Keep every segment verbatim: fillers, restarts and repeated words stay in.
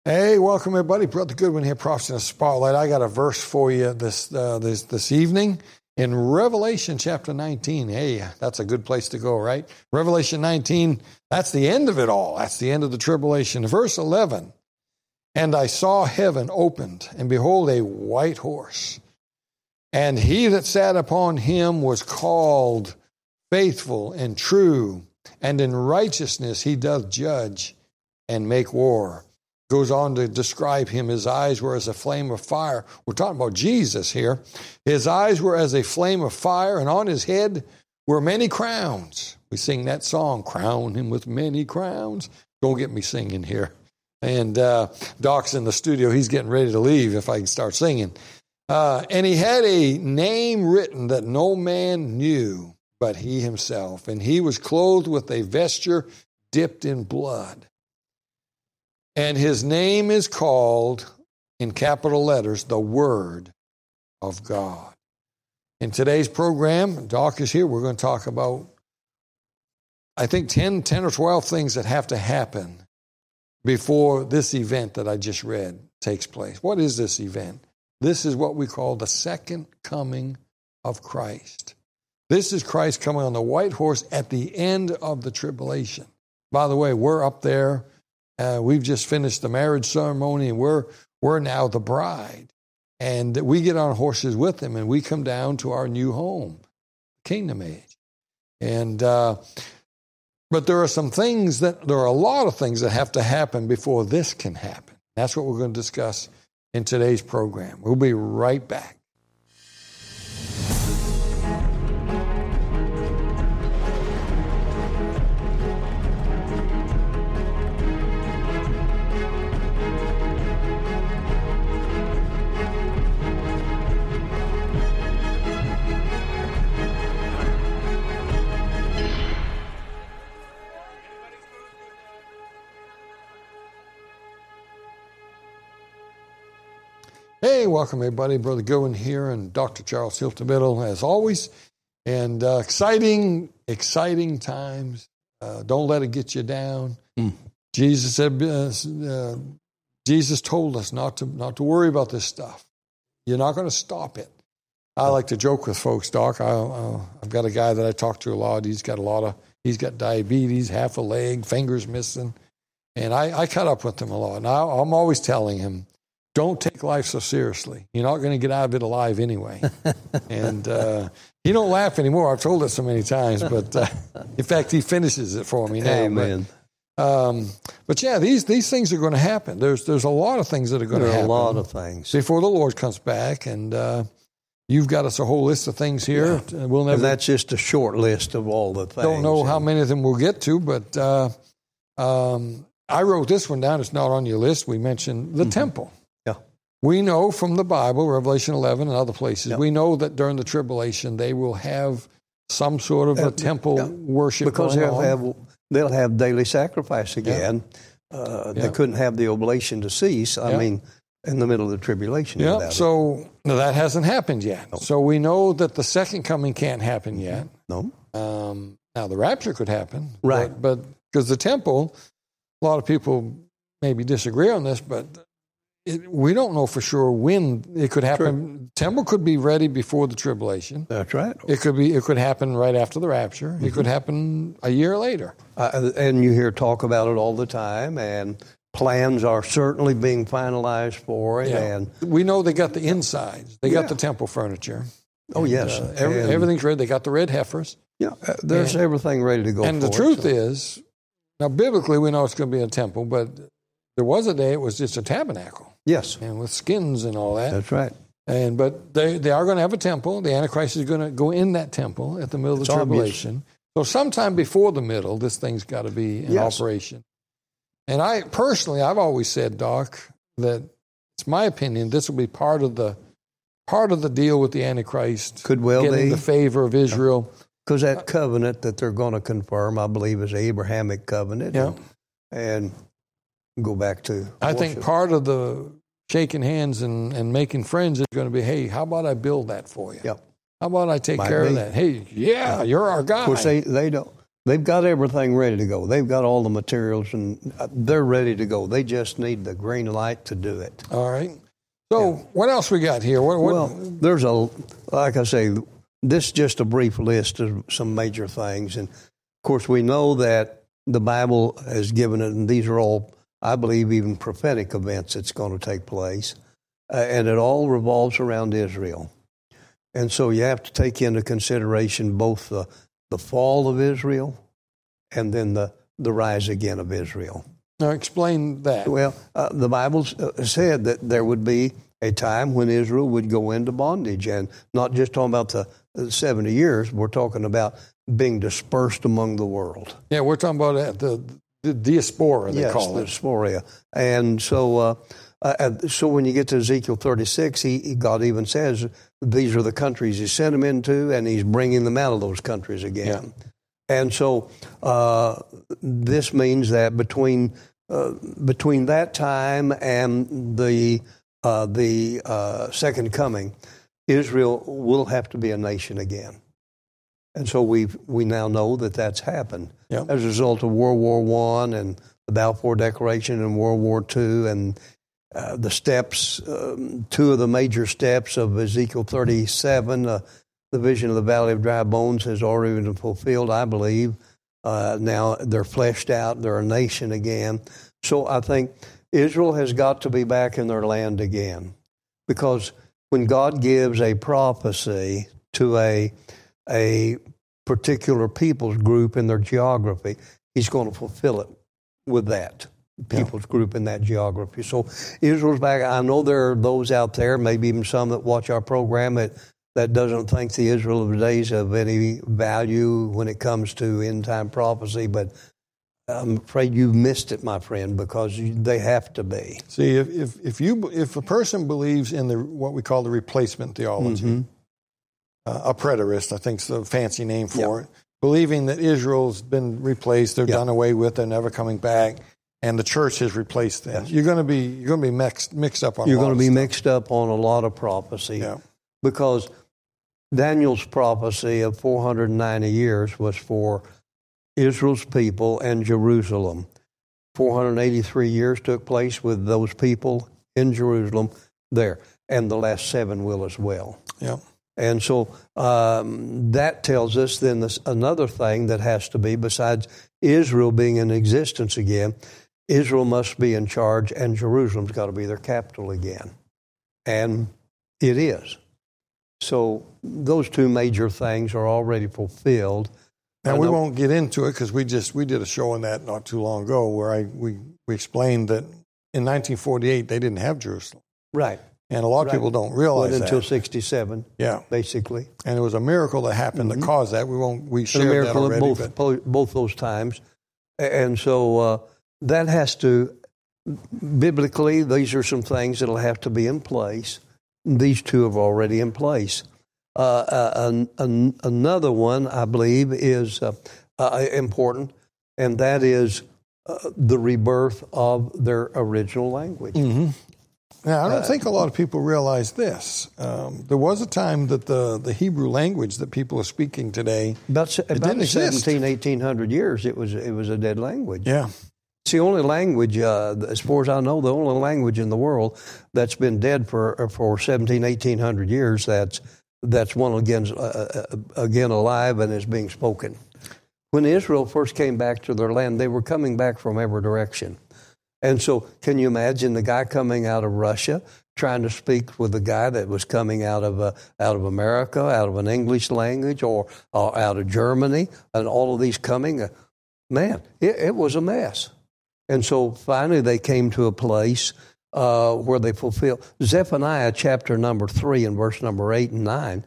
Hey, welcome everybody. Brother Goodwin here, Prophecy in the Spotlight. I got a verse for you this uh, this this evening in Revelation chapter nineteen. Hey, that's a good place to go, right? Revelation nineteen, that's the end of it all. That's the end of the tribulation. Verse eleven, and I saw heaven opened, and behold, a white horse. And he that sat upon him was called Faithful and True, and in righteousness he doth judge and make war. Goes on to describe him. His eyes were as a flame of fire. We're talking about Jesus here. His eyes were as a flame of fire, and on his head were many crowns. We sing that song, Crown Him with Many Crowns. Don't get me singing here. And uh, Doc's in the studio. He's getting ready to leave if I can start singing. Uh, and he had a name written that no man knew but he himself. And he was clothed with a vesture dipped in blood. And his name is called, in capital letters, the Word of God. In today's program, Doc is here. We're going to talk about, I think, ten, ten or twelve things that have to happen before this event that I just read takes place. What is this event? This is what we call the second coming of Christ. This is Christ coming on the white horse at the end of the tribulation. By the way, we're up there. Uh, we've just finished the marriage ceremony, and we're we're now the bride. And we get on horses with him, and we come down to our new home, Kingdom Age. And uh, but there are some things that, there are a lot of things that have to happen before this can happen. That's what we're going to discuss in today's program. We'll be right back. Hey, welcome everybody. Brother Goodwin here and Doctor Charles Hilton Middle, as always. And uh, exciting, exciting times. Uh, don't let it get you down. Mm. Jesus said, uh, uh, Jesus told us not to not to worry about this stuff. You're not going to stop it. I like to joke with folks, Doc. I, uh, I've got a guy that I talk to a lot. He's got a lot of, he's got diabetes, half a leg, fingers missing. And I, I cut up with him a lot. And I, I'm always telling him, don't take life so seriously. You're not going to get out of it alive anyway. And uh, he don't laugh anymore. I've told it so many times, but uh, in fact, he finishes it for me now. Amen. But, um, but yeah, these these things are going to happen. There's there's a lot of things that are going to happen. There are a lot of things before the Lord comes back, and uh, you've got us a whole list of things here. Yeah. We'll never. And that's just a short list of all the things. Don't know how many of them we'll get to, but uh, um, I wrote this one down. It's not on your list. We mentioned the mm-hmm. temple. We know from the Bible, Revelation eleven and other places, yep. we know that during the tribulation they will have some sort of a uh, temple yeah. worship because going they'll on. have they'll have daily sacrifice again. Yeah. Uh, yeah. They couldn't have the oblation to cease. I yeah. mean, in the middle of the tribulation. Yeah. So no, that hasn't happened yet. No. So we know that the second coming can't happen yet. No. Um, now the rapture could happen, right? But because the temple, a lot of people maybe disagree on this, but. It, we don't know for sure when it could happen. True. Temple could be ready before the tribulation. That's right. It could be. It could happen right after the rapture. Mm-hmm. It could happen a year later. Uh, and you hear talk about it all the time, and plans are certainly being finalized for it. Yeah. And we know they got the insides. They yeah. got the temple furniture. Oh and, yes, uh, every, everything's ready. They got the red heifers. Yeah, uh, there's and, everything ready to go. And for the truth it, so. is, now biblically we know it's going to be a temple, but there was a day it was just a tabernacle. Yes. And with skins and all that. That's right. And But they, they are going to have a temple. The Antichrist is going to go in that temple at the middle of it's the tribulation. Obvious. So sometime before the middle, this thing's got to be in yes. operation. And I personally, I've always said, Doc, that it's my opinion this will be part of the part of the deal with the Antichrist. Could well getting be. the favor of Israel. Because that covenant that they're going to confirm, I believe, is the Abrahamic covenant. Yeah. And, and go back to I worship. think part of the shaking hands and, and making friends is going to be, hey, how about I build that for you? Yep. How about I take Might care be. of that? Hey, yeah, you're our guy. Of course, they, they don't They've got everything ready to go. They've got all the materials, and they're ready to go. They just need the green light to do it. All right. So yeah. What else we got here? What, what? Well, there's a, like I say, this is just a brief list of some major things. And, of course, we know that the Bible has given it, and these are all, I believe, even prophetic events that's going to take place. Uh, and it all revolves around Israel. And so you have to take into consideration both the the fall of Israel, and then the, the rise again of Israel. Now, explain that. Well, uh, the Bible said that there would be a time when Israel would go into bondage, and not just talking about the seventy years, we're talking about being dispersed among the world. Yeah, we're talking about the, the diaspora, they yes, call the it. diaspora. And so, uh, uh, so when you get to Ezekiel thirty-six, he, God even says, these are the countries he sent them into, and he's bringing them out of those countries again. Yeah. And so uh, this means that between uh, between that time and the uh, the uh, second coming, Israel will have to be a nation again. And so we we now know that that's happened yeah. as a result of World War One and the Balfour Declaration and World War Two and Uh, the steps, um, two of the major steps of Ezekiel thirty-seven, uh, the vision of the Valley of Dry Bones has already been fulfilled, I believe. Uh, now they're fleshed out. They're a nation again. So I think Israel has got to be back in their land again. Because when God gives a prophecy to a, a particular people's group in their geography, he's going to fulfill it with that people's yeah. group in that geography. So Israel's back. I know there are those out there, maybe even some that watch our program, that, that doesn't think the Israel of today is of any value when it comes to end-time prophecy, but I'm afraid you've missed it, my friend, because you, they have to be. See, if, if if you if a person believes in the what we call the replacement theology, mm-hmm. uh, a preterist, I think is a fancy name for yeah. it, believing that Israel's been replaced, they're yeah. done away with, they're never coming back, and the church has replaced them. Yes. You're going to be you're going to be mixed mixed up on. You're a lot going to be stuff. mixed up on a lot of prophecy, yeah. because Daniel's prophecy of four hundred ninety years was for Israel's people and Jerusalem. four hundred eighty-three years took place with those people in Jerusalem there, and the last seven will as well. Yeah. And so um, that tells us then this, another thing that has to be, besides Israel being in existence again, Israel must be in charge, and Jerusalem's got to be their capital again. And it is. So those two major things are already fulfilled. Now, we won't get into it because we just we did a show on that not too long ago where I we, we explained that in nineteen forty-eight they didn't have Jerusalem. Right. And a lot of right. people don't realize well, that. Until sixty-seven, yeah. basically. And it was a miracle that happened mm-hmm. that caused that. We won't we shared a miracle that already. At both, but... both those times. And so uh, that has to, biblically, these are some things that will have to be in place. These two are already in place. Uh, uh, an, an, another one, I believe, is uh, uh, important, and that is uh, the rebirth of their original language. Mm-hmm. Now, I don't uh, think a lot of people realize this. Um, there was a time that the, the Hebrew language that people are speaking today, about, about seventeen, eighteen hundred years, it was it was a dead language. Yeah. It's the only language, uh, as far as I know, the only language in the world that's been dead for for seventeen, eighteen hundred years. That's that's one again uh, again alive and is being spoken. When Israel first came back to their land, they were coming back from every direction. And so can you imagine the guy coming out of Russia trying to speak with the guy that was coming out of uh, out of America, out of an English language, or, or out of Germany, and all of these coming? Uh, man, it, it was a mess. And so finally they came to a place uh, where they fulfill. Zephaniah chapter number three and verse number eight and nine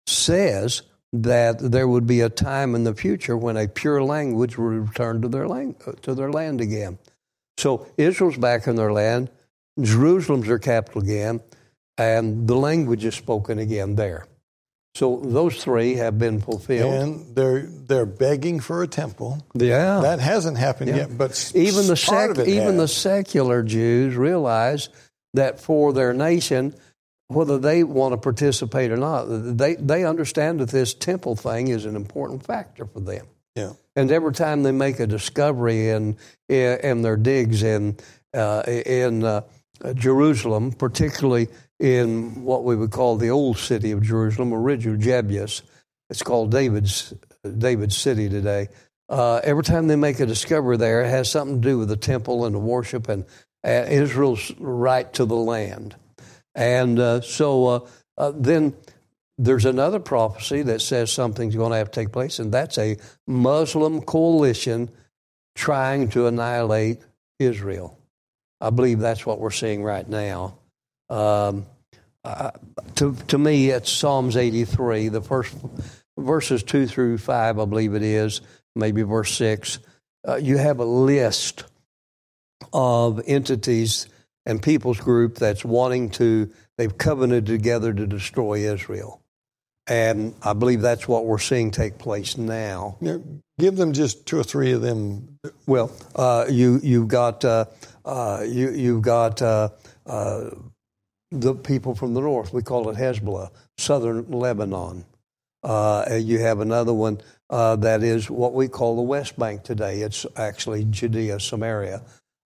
says that there would be a time in the future when a pure language would return to their land, to their land again. So Israel's back in their land, Jerusalem's their capital again, and the language is spoken again there. So those three have been fulfilled. And they're they're begging for a temple. Yeah. That hasn't happened yeah. yet, but even the part sec- of it even has. the secular Jews realize that for their nation, whether they want to participate or not, they, they understand that this temple thing is an important factor for them. Yeah. And every time they make a discovery in in, in their digs in uh, in uh, Jerusalem, particularly in what we would call the old city of Jerusalem, original Jebus, it's called David's David's city today. Uh, every time they make a discovery there, it has something to do with the temple and the worship and uh, Israel's right to the land. And uh, so uh, uh, then there's another prophecy that says something's going to have to take place, and that's a Muslim coalition trying to annihilate Israel. I believe that's what we're seeing right now. Um, uh, to, to me, it's Psalms eighty-three, the first verses two through five, I believe it is, maybe verse six. Uh, you have a list of entities and people's group that's wanting to, they've covenanted together to destroy Israel. And I believe that's what we're seeing take place now. Yeah, give them just two or three of them. Well, uh, you you've got uh, uh, you you've got uh, uh, the people from the north. We call it Hezbollah, southern Lebanon. Uh, you have another one uh, that is what we call the West Bank today. It's actually Judea, Samaria.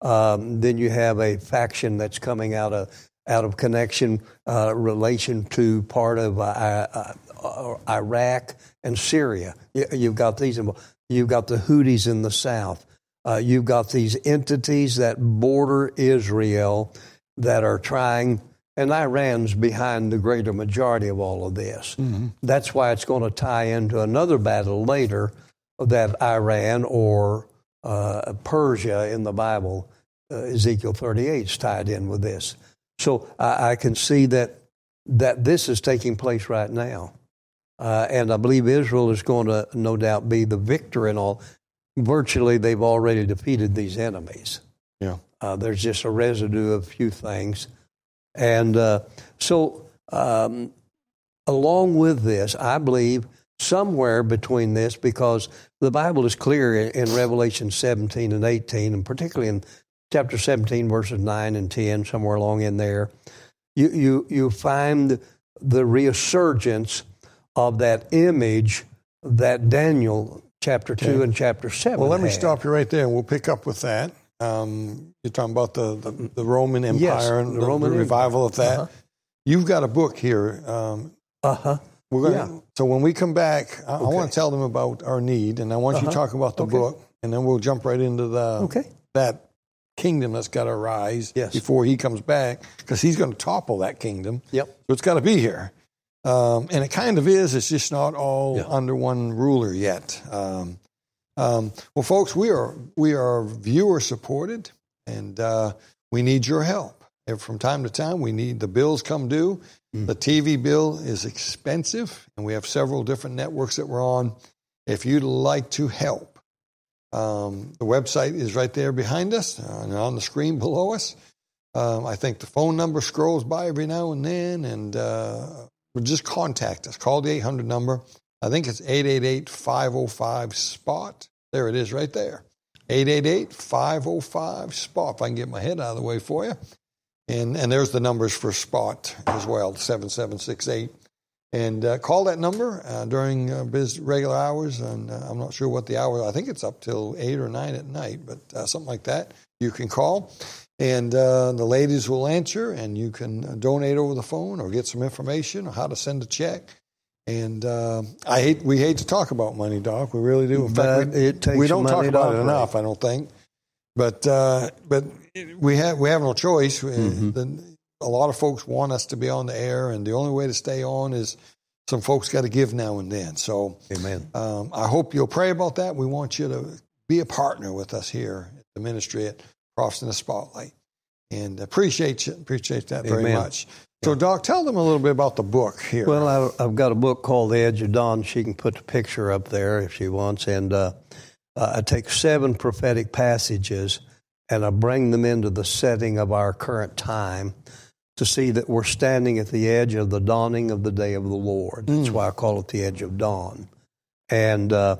Um, then you have a faction that's coming out of out of connection uh, relation to part of uh, uh, uh, Iraq and Syria. You, you've got these. You've got the Houthis in the south. Uh, you've got these entities that border Israel that are trying, and Iran's behind the greater majority of all of this. Mm-hmm. That's why it's going to tie into another battle later that Iran or uh, Persia in the Bible, uh, Ezekiel thirty-eight, is tied in with this. So I, I can see that that this is taking place right now. Uh, and I believe Israel is going to, no doubt, be the victor in all. Virtually, they've already defeated these enemies. Yeah. Uh, there's just a residue of a few things. And uh, so um, along with this, I believe somewhere between this, because the Bible is clear in, in Revelation seventeen and eighteen, and particularly in chapter seventeen, verses nine and ten, somewhere along in there, you, you, you find the resurgence of that image that Daniel chapter two okay. and chapter seven Well, let me had. stop you right there, and we'll pick up with that. Um, you're talking about the, the, the Roman Empire yes, and the, the, Roman the revival Empire. of that. Uh-huh. You've got a book here. Um, uh-huh. We're gonna, yeah. So when we come back, I, okay. I want to tell them about our need, and I want uh-huh. you to talk about the okay. book, and then we'll jump right into the okay. that kingdom that's got to rise yes. before he comes back, because he's going to topple that kingdom. Yep. So it's got to be here. Um, and it kind of is. It's just not all yeah. under one ruler yet. Um, um, well, folks, we are we are viewer supported, and uh, we need your help. And from time to time, we need the bills come due. Mm. The T V bill is expensive, and we have several different networks that we're on. If you'd like to help, um, the website is right there behind us uh, and on the screen below us. Um, I think the phone number scrolls by every now and then, and uh, just contact us. Call the eight hundred number. I think it's eight eight eight, five oh five, SPOT. There it is right there. eight eight eight, five oh five, SPOT. If I can get my head out of the way for you. And and there's the numbers for SPOT as well, seven seven six eight. And uh, call that number uh, during uh, biz- regular hours. And uh, I'm not sure what the hour. I think it's up till eight or nine at night, but uh, something like that. You can call. And uh, the ladies will answer, and you can donate over the phone or get some information on how to send a check. And uh, I hate we hate to talk about money, Doc. We really do. In fact, we, it takes we don't talk about it operate. enough, I don't think. But uh, but we have we have no choice. Mm-hmm. The, a lot of folks want us to be on the air, and the only way to stay on is some folks got to give now and then. So, amen. Um, I hope you'll pray about that. We want you to be a partner with us here at the ministry at Prophets in the Spotlight, and appreciate you, appreciate that very Amen. much. So, Doc, tell them a little bit about the book here. Well, I, I've got a book called The Edge of Dawn. She can put the picture up there if she wants. And uh, uh, I take seven prophetic passages and I bring them into the setting of our current time to see that we're standing at the edge of the dawning of the day of the Lord. That's mm. why I call it the Edge of Dawn. And uh,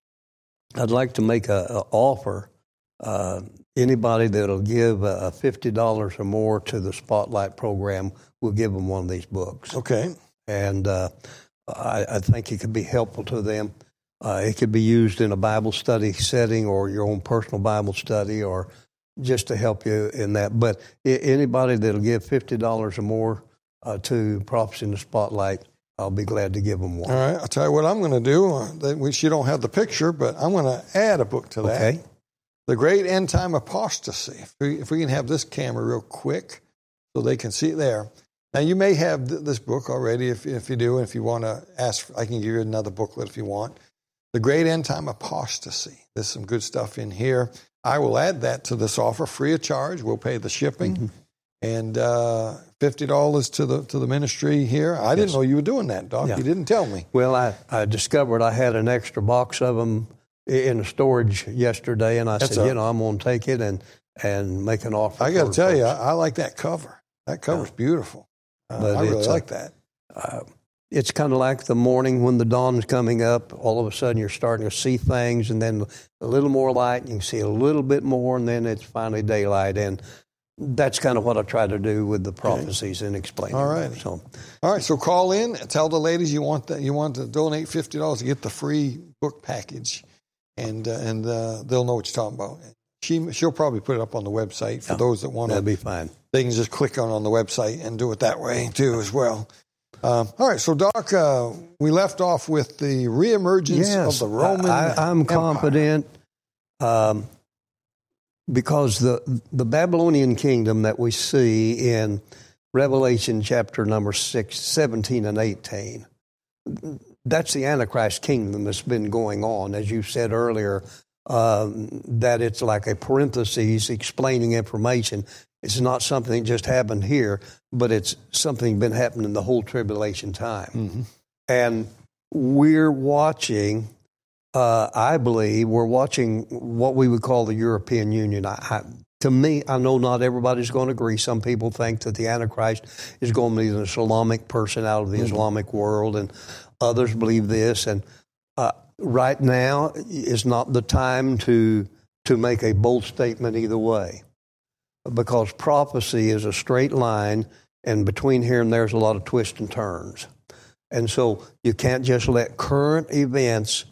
I'd like to make an offer. Uh, anybody that'll give uh, fifty dollars or more to the Spotlight program, we'll give them one of these books. Okay. And uh, I, I think it could be helpful to them. Uh, it could be used in a Bible study setting or your own personal Bible study or just to help you in that. But I- anybody that'll give fifty dollars or more uh, to Prophecy in the Spotlight, I'll be glad to give them one. All right, I'll tell you what I'm going to do, uh, that which you don't have the picture, but I'm going to add a book to that. Okay. The Great End Time Apostasy. If we, if we can have this camera real quick so they can see it there. Now, you may have th- this book already. If, if you do, and if you want to ask, I can give you another booklet if you want. The Great End Time Apostasy. There's some good stuff in here. I will add that to this offer free of charge. We'll pay the shipping. Mm-hmm. And uh, fifty dollars to the to the ministry here. I didn't yes. know you were doing that, Doc. Yeah. You didn't tell me. Well, I, I discovered I had an extra box of them in storage yesterday, and I That's said, a, you know, I'm going to take it and, and make an offer. I got to tell folks. you, I, I like that cover. That cover's yeah. beautiful. Uh, but I really like that. Uh, it's kind of like the morning when the dawn's coming up. All of a sudden, you're starting to see things, and then a little more light, and you can see a little bit more, and then it's finally daylight. And that's kind of what I try to do with the prophecies okay. and explaining. All right. Them, so, all right. So call in. Tell the ladies you want that you want to donate fifty dollars to get the free book package, and uh, and uh, they'll know what you're talking about. She she'll probably put it up on the website for yeah, those that want to. That'd be fine. They can just click on on the website and do it that way too as well. Um, all right. So Doc, uh, we left off with the reemergence yes, of the Roman. I, I'm Empire. confident. Um, Because the the Babylonian kingdom that we see in Revelation chapter number six, seventeen and eighteen, that's the Antichrist kingdom that's been going on. As you said earlier, um, that it's like a parenthesis explaining information. It's not something that just happened here, but it's something been happening the whole tribulation time. Mm-hmm. And we're watching... Uh, I believe we're watching what we would call the European Union. I, I, to me, I know not everybody's going to agree. Some people think that the Antichrist is going to be an Islamic person out of the mm-hmm. Islamic world, and others believe this. And uh, right now is not the time to to make a bold statement either way, because prophecy is a straight line, and between here and there's a lot of twists and turns. And so you can't just let current events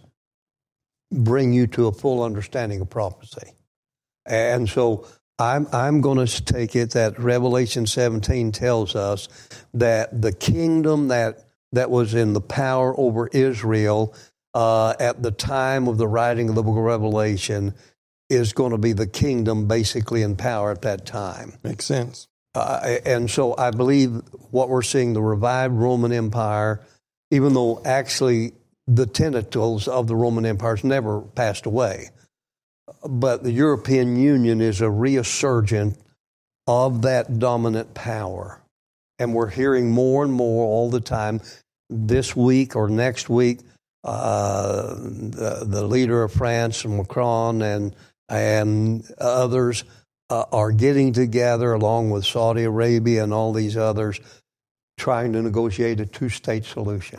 bring you to a full understanding of prophecy. And so I'm I'm going to take it that Revelation seventeen tells us that the kingdom that that was in the power over Israel uh, at the time of the writing of the book of Revelation is going to be the kingdom basically in power at that time. Makes sense. Uh, and so I believe what we're seeing, the revived Roman Empire, even though actually the tentacles of the Roman Empire has never passed away. But the European Union is a resurgent of that dominant power. And we're hearing more and more all the time. This week or next week, uh, the, the leader of France, Macron, and, and others uh, are getting together along with Saudi Arabia and all these others, trying to negotiate a two-state solution.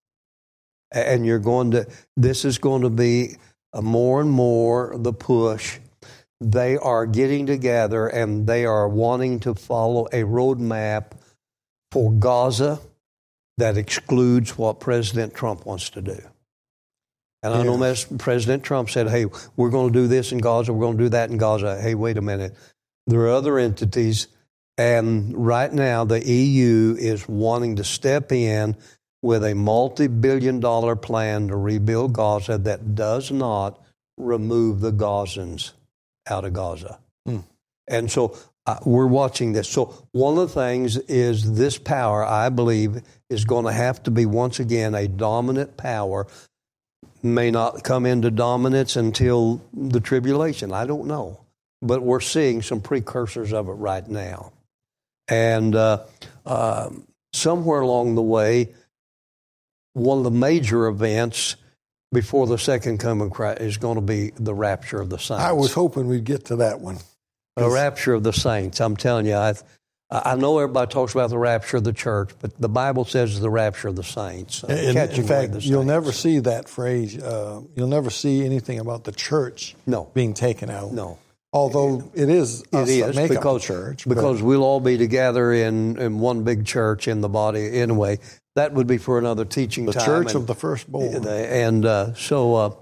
And you're going to, this is going to be a more and more the push. They are getting together and they are wanting to follow a roadmap for Gaza that excludes what President Trump wants to do. And yeah. I know President Trump said, hey, we're going to do this in Gaza, we're going to do that in Gaza. Hey, wait a minute. There are other entities, and right now the E U is wanting to step in with a multi-billion dollar plan to rebuild Gaza that does not remove the Gazans out of Gaza. Mm. And so uh, we're watching this. So one of the things is this power, I believe, is going to have to be, once again, a dominant power. May not come into dominance until the tribulation. I don't know. But we're seeing some precursors of it right now. And uh, uh, somewhere along the way, one of the major events before the second coming of Christ is going to be the rapture of the saints. I was hoping we'd get to that one. The rapture of the saints. I'm telling you, I I know everybody talks about the rapture of the church, but the Bible says it's the rapture of the saints. In, in fact, you'll never see that phrase. Uh, you'll never see anything about the church no. being taken out. No. Although it is it us is that make because, up the church. Because we'll all be together in, in one big church in the body anyway. that would be for another teaching The time. church and, of the firstborn. And uh, so, uh,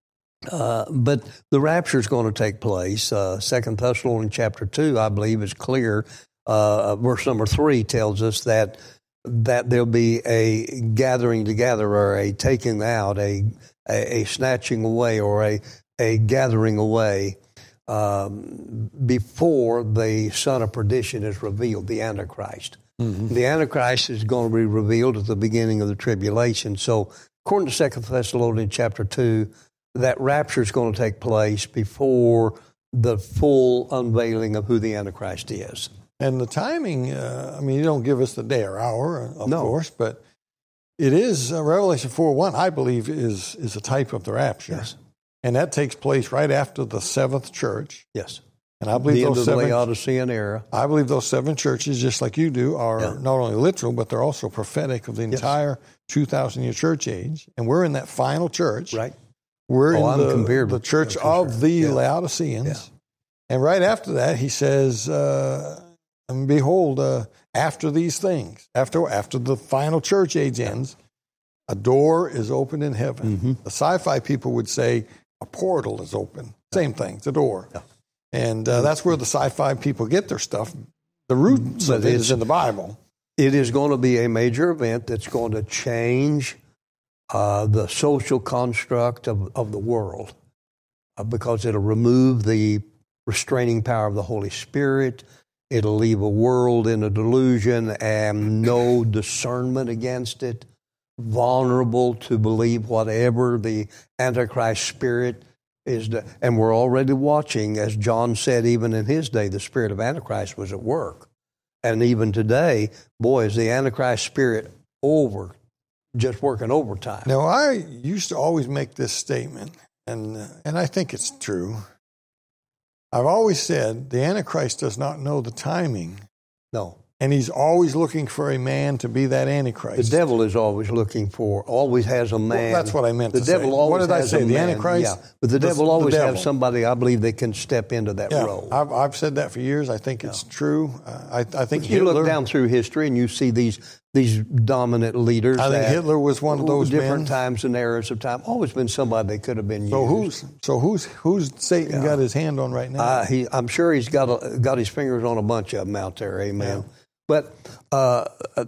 uh, but the rapture is going to take place. Uh, Second Thessalonians chapter two, I believe, is clear. Uh, verse number three tells us that that there'll be a gathering together, or a taking out, a a, a snatching away, or a a gathering away um, before the son of perdition is revealed, the Antichrist. Mm-hmm. The Antichrist is going to be revealed at the beginning of the tribulation. So, according to Second Thessalonians chapter two, that rapture is going to take place before the full unveiling of who the Antichrist is. And the timing, uh, I mean, you don't give us the day or hour, of no. course, but it is, uh, Revelation four one, I believe, is is a type of the rapture. Yes. And that takes place right after the seventh church. Yes. And I believe the those end of the seven, Laodicean era. I believe those seven churches, just like you do, are yeah. not only literal, but they're also prophetic of the entire yes. two thousand year church age. And we're in that final church. Right. We're oh, in the, the with, church yeah, of sure. the yeah. Laodiceans. Yeah. And right after that, he says, uh, and behold, uh, after these things, after after the final church age ends, a door is opened in heaven. Mm-hmm. The sci-fi people would say a portal is open. Same thing, it's a door. Yeah. And uh, that's where the sci-fi people get their stuff. The roots but of it is in the Bible. It is going to be a major event that's going to change uh, the social construct of, of the world uh, because it'll remove the restraining power of the Holy Spirit. It'll leave a world in a delusion and no discernment against it, vulnerable to believe whatever the Antichrist spirit is. De- and we're already watching, as John said, even in his day, the spirit of Antichrist was at work. And even today, boy, is the Antichrist spirit over, just working overtime. Now, I used to always make this statement, and uh, and I think it's true. I've always said the Antichrist does not know the timing. No. And he's always looking for a man to be that Antichrist. The devil is always looking for, always has a man. Well, that's what I meant the to devil say. Always what did has I say? A the man. Antichrist? Yeah. But the, the devil always the devil. has somebody, I believe, that can step into that yeah, role. I've, I've said that for years. I think it's yeah. true. Uh, I, I think but Hitler, you look down through history and you see these these dominant leaders. I think that, Hitler was one of those different men. times and eras of time. Always been somebody that could have been so used. Who's, so who's who's Satan yeah. got his hand on right now? Uh, he, I'm sure he's got a, got his fingers on a bunch of them out there. Amen. Yeah. But uh,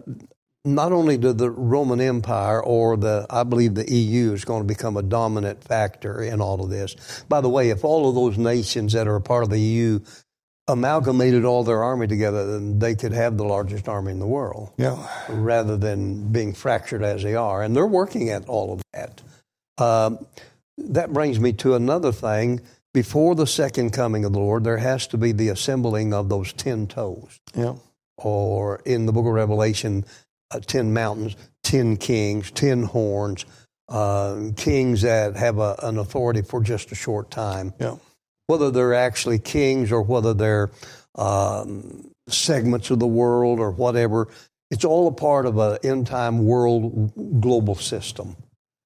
not only did the Roman Empire or the, I believe the E U is going to become a dominant factor in all of this. By the way, if all of those nations that are a part of the E U amalgamated all their army together, then they could have the largest army in the world. Yeah. Rather than being fractured as they are. And they're working at all of that. Um, that brings me to another thing. Before the second coming of the Lord, there has to be the assembling of those ten toes. Yeah. Or in the book of Revelation, uh, ten mountains, ten kings, ten horns, uh, kings that have a, an authority for just a short time. Yeah. Whether they're actually kings or whether they're um, segments of the world or whatever, it's all a part of an end-time world global system.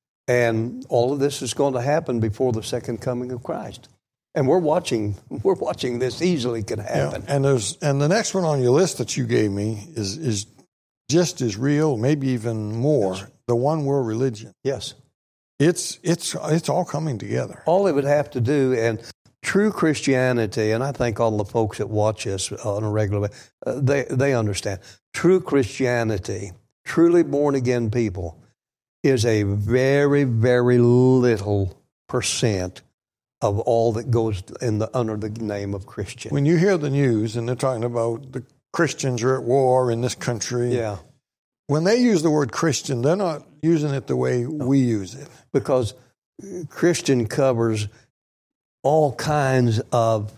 And all of this is going to happen before the second coming of Christ. And we're watching. We're watching this easily could happen. Yeah, and there's and the next one on your list that you gave me is is just as real, maybe even more. Yes. The one world religion. Yes, it's it's it's all coming together. All it would have to do, and true Christianity, and I think all the folks that watch us on a regular basis, uh, they they understand. True Christianity, truly born again people, is a very very little percent of all that goes in the under the name of Christian. When you hear the news and they're talking about the Christians are at war in this country, yeah. when they use the word Christian, they're not using it the way no. we use it. Because Christian covers all kinds of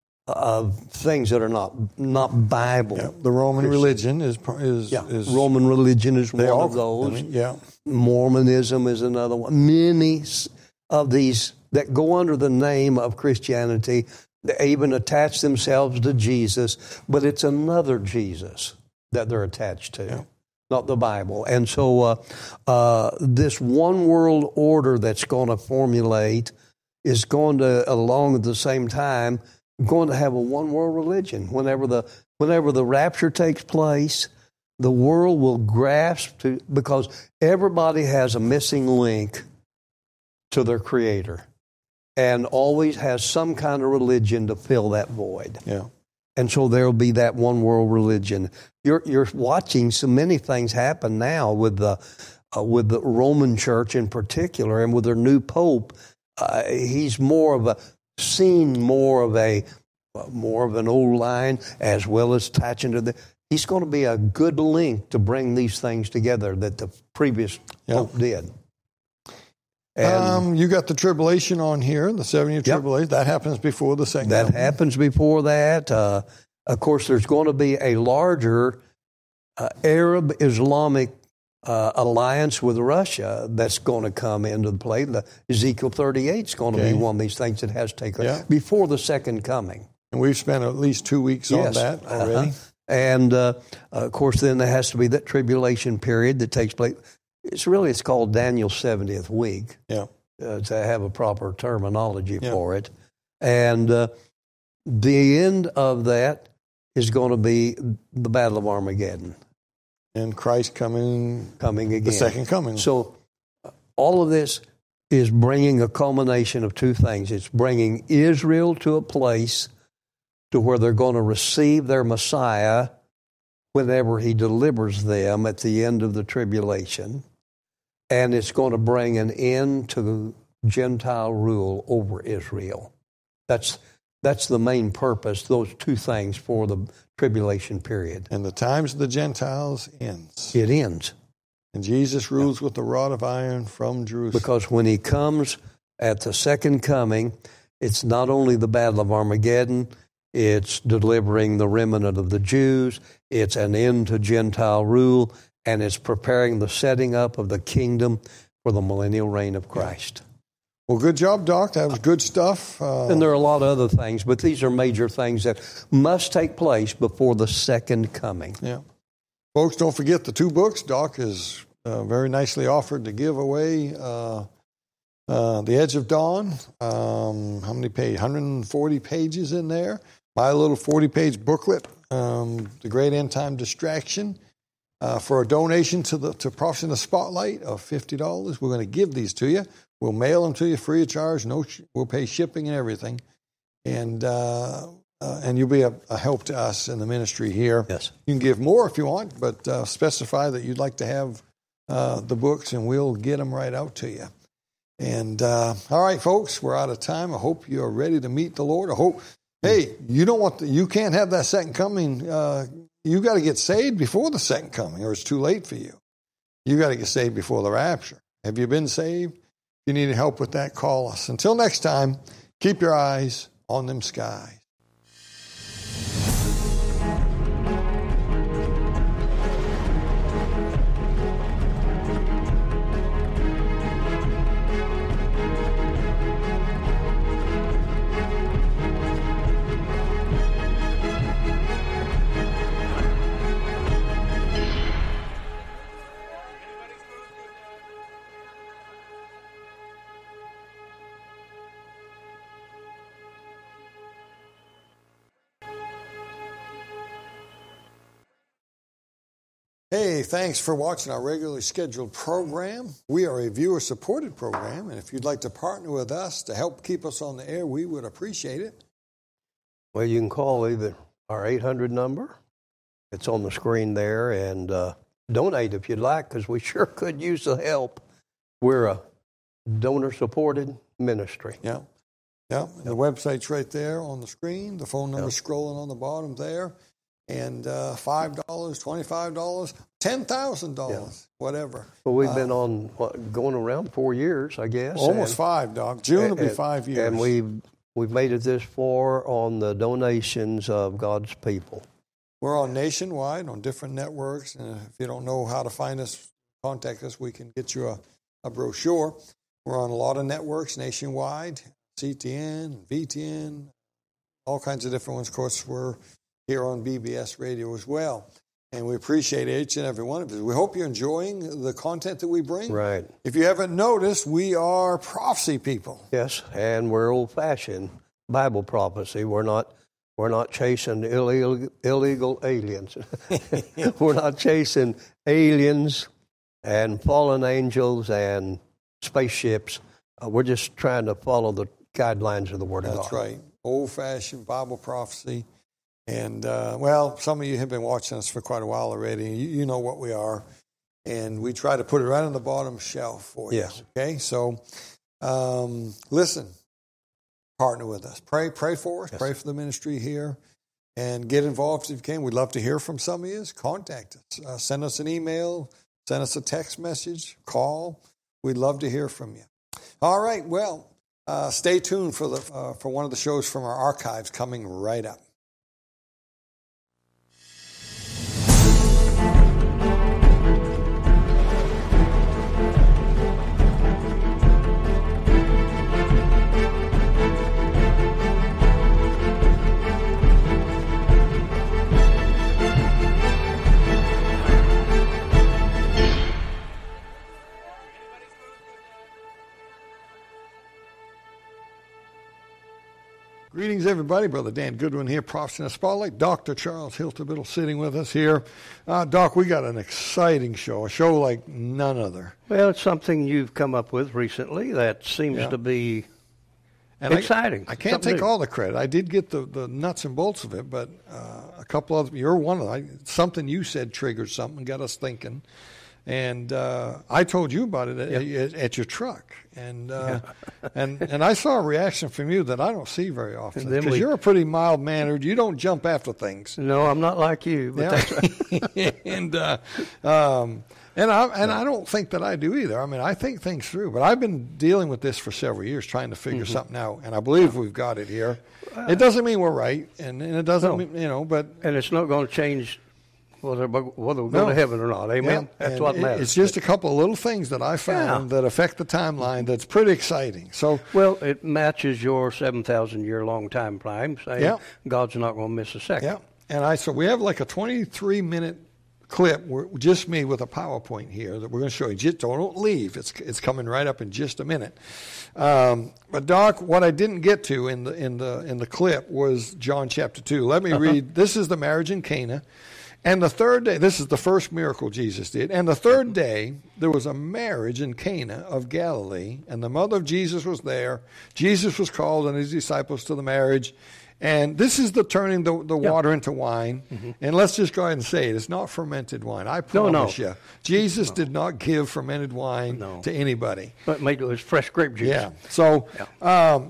of things that are not not Bible. Yeah. The Roman Christian. religion is is, yeah. is Roman religion is one all, of those. I mean, yeah. Mormonism is another one. Many of these that go under the name of Christianity, they even attach themselves to Jesus, but it's another Jesus that they're attached to, yeah. not the Bible. And so uh, uh, this one world order that's going to formulate is going to, along at the same time, going to have a one world religion. Whenever the whenever the rapture takes place, the world will grasp to, because everybody has a missing link to their Creator and always has some kind of religion to fill that void. Yeah. And so there will be that one world religion. You're you're watching so many things happen now with the uh, with the Roman Church in particular, and with their new Pope. Uh, he's more of a seen more of a more of an old line, as well as attaching to the. He's going to be a good link to bring these things together that the previous Yep. Pope did. And Um, you got the tribulation on here, the seven-year Yep. tribulation. That happens before the second. that coming. happens before that. Uh, of course, there's going to be a larger uh, Arab Islamic uh, alliance with Russia that's going to come into the play. The Ezekiel thirty-eight is going to Okay. be one of these things that has to take place Yeah. before the second coming. And we've spent at least two weeks on Yes. that already. Uh-huh. And, uh, of course, then there has to be that tribulation period that takes place. It's really, it's called Daniel's seventieth week, Yeah. uh, to have a proper terminology Yeah. for it. And uh, the end of that is going to be the Battle of Armageddon And Christ coming, coming again. the second coming. So uh, all of this is bringing a culmination of two things. It's bringing Israel to a place to where they're going to receive their Messiah whenever he delivers them at the end of the tribulation. And it's going to bring an end to Gentile rule over Israel. That's that's the main purpose, those two things for the tribulation period. And the times of the Gentiles ends. It ends. And Jesus rules with the rod of iron from Jerusalem. Because when he comes at the second coming, it's not only the Battle of Armageddon, it's delivering the remnant of the Jews, it's an end to Gentile rule, and it's preparing the setting up of the kingdom for the millennial reign of Christ. Well, good job, Doc. That was good stuff. Uh, And there are a lot of other things, but these are major things that must take place before the second coming. yeah. Folks, don't forget the two books. Doc is uh, very nicely offered to give away. Uh, uh, The Edge of Dawn. Um, how many pages? one hundred forty pages in there. My little forty-page booklet, um, The Great End Time Distraction. Uh, for a donation to the to Prophecy in the Spotlight of fifty dollars, we're going to give these to you. We'll mail them to you free of charge. No, sh- we'll pay shipping and everything, and uh, uh, and you'll be a, a help to us in the ministry here. Yes. You can give more if you want, but uh, specify that you'd like to have uh, the books, and we'll get them right out to you. And uh, all right, folks, we're out of time. I hope you are ready to meet the Lord. I hope. Hey, you don't want the, you can't have that second coming. Uh, you got to get saved before the second coming, or it's too late for you. You got to get saved before the rapture. Have you been saved? If you need help with that, call us. Until next time, keep your eyes on them skies. Hey, thanks for watching our regularly scheduled program. We are a viewer-supported program, and if you'd like to partner with us to help keep us on the air, we would appreciate it. Well, you can call either our eight hundred number, it's on the screen there, and uh, donate if you'd like, because we sure could use the help. We're a donor-supported ministry. Yeah, yeah. And the website's right there on the screen. The phone number's scrolling on the bottom there. And uh, five dollars, twenty-five dollars, ten thousand dollars, whatever. Well, we've Uh, been on, what, going around four years, I guess. Almost and, five, Doc. June will be and- five years. And we've, we've made it this far on the donations of God's people. We're on nationwide on different networks. And if you don't know how to find us, contact us. We can get you a, a brochure. We're on a lot of networks nationwide, C T N, V T N, all kinds of different ones. Of course, we're here on B B S Radio as well. And we appreciate each and every one of you. We hope you're enjoying the content that we bring. Right. If you haven't noticed, we are prophecy people. Yes, and we're old-fashioned Bible prophecy. We're not We're not chasing illegal, illegal aliens. We're not chasing aliens and fallen angels and spaceships. Uh, we're just trying to follow the guidelines of the Word That's of God. That's right. Old-fashioned Bible prophecy. And, uh, well, some of you have been watching us for quite a while already. You, you know what we are. And we try to put it right on the bottom shelf for you. Yes. Okay? So, um, listen. Partner with us. Pray pray for us. Yes. Pray for the ministry here. And get involved if you can. We'd love to hear from some of you. Contact us. Uh, send us an email. Send us a text message. Call. We'd love to hear from you. All right. Well, uh, stay tuned for the uh, for one of the shows from our archives coming right up. Greetings, everybody. Brother Dan Goodwin here, Prophecy in the Spotlight. Doctor Charles Hiltebittle sitting with us here. Uh, Doc, we got an exciting show, a show like none other. Well, it's something you've come up with recently that seems yeah. to be and exciting. I, I can't something take new. all the credit. I did get the, the nuts and bolts of it, but uh, a couple of you're one of them. Something you said triggered something, got us thinking. And uh, I told you about it at, yep. at, at your truck, and uh, yeah. and and I saw a reaction from you that I don't see very often. Because you're a pretty mild mannered. You don't jump after things. No, I'm not like you. But yeah. that's right. and uh, um, and I and I don't think that I do either. I mean, I think things through. But I've been dealing with this for several years, trying to figure mm-hmm. something out, and I believe we've got it here. Uh, it doesn't mean we're right, and, and it doesn't no. mean you know, but and it's not going to change. Whether, whether we go no. to heaven or not, amen? Yeah. That's and what matters. It's just a couple of little things that I found yeah. that affect the timeline that's pretty exciting. So, well, it matches your seven thousand year long time frame, saying yeah. God's not going to miss a second. Yeah, and I so we have like a twenty-three minute clip, where, just me with a PowerPoint here that we're going to show you. Just don't leave. It's it's coming right up in just a minute. Um, but Doc, what I didn't get to in the in the in the clip was John chapter two. Let me uh-huh. read. This is the marriage in Cana. And the third day, this is the first miracle Jesus did. And the third day, there was a marriage in Cana of Galilee, and the mother of Jesus was there. Jesus was called and his disciples to the marriage. And this is the turning the, the yep. water into wine. Mm-hmm. And let's just go ahead and say it. It's not fermented wine. I promise no, no. you. Jesus no. did not give fermented wine no. to anybody. But made it was fresh grape juice. Yeah. So yeah. Um,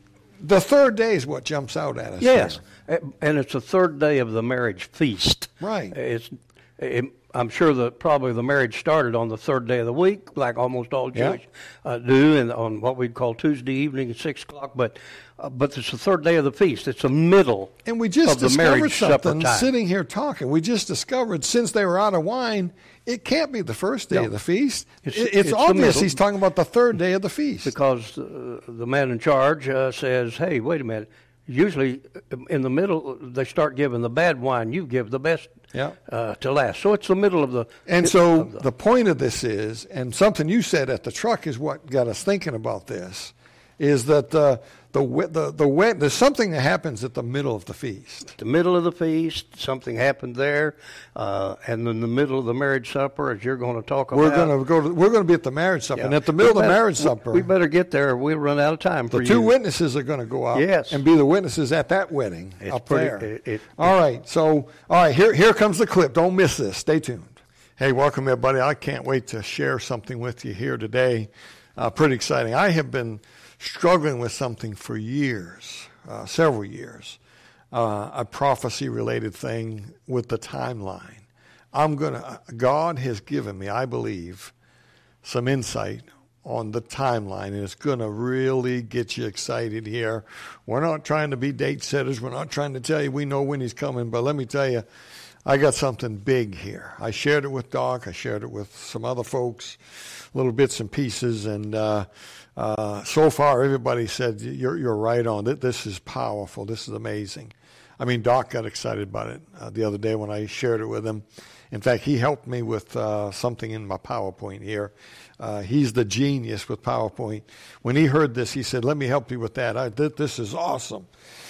the third day is what jumps out at us. Yes. Here. And it's the third day of the marriage feast. Right. It's, it, I'm sure that probably the marriage started on the third day of the week, like almost all Jewish yeah. uh, do, and on what we'd call Tuesday evening at six o'clock. But uh, but it's the third day of the feast. It's the middle. And we just of the discovered marriage something supper time. Sitting here talking. We just discovered since they were out of wine, it can't be the first day no. of the feast. It's, it's, it's obvious he's talking about the third day of the feast because uh, the man in charge uh, says, "Hey, wait a minute." Usually, in the middle, they start giving the bad wine. You give the best yeah. uh, to last. So it's the middle of the. And so the, the point of this is, and something you said at the truck is what got us thinking about this, is that the the the the wet. There's something that happens at the middle of the feast. The middle of the feast, something happened there, uh, and in the middle of the marriage supper, as you're going to talk about. We're going to go. To, we're going to be at the marriage supper, yeah. and at the middle we of the better, marriage supper, we better get there. We'll run out of time. For the two you. witnesses are going to go out, yes. and be the witnesses at that wedding it's up pretty, there. It, it, all right. So, all right. Here, here comes the clip. Don't miss this. Stay tuned. Hey, welcome everybody. I can't wait to share something with you here today. Uh, pretty exciting. I have been struggling with something for years, uh, several years, uh, a prophecy-related thing with the timeline. I'm gonna. God has given me, I believe, some insight on the timeline, and it's gonna really get you excited here. We're not trying to be date setters. We're not trying to tell you we know when he's coming, but let me tell you, I got something big here. I shared it with Doc. I shared it with some other folks, little bits and pieces, and uh, uh, so far everybody said, you're, you're right on. This is powerful. This is amazing. I mean, Doc got excited about it uh, the other day when I shared it with him. In fact, he helped me with uh, something in my PowerPoint here. Uh, he's the genius with PowerPoint. When he heard this, he said, let me help you with that. I, th- this is awesome.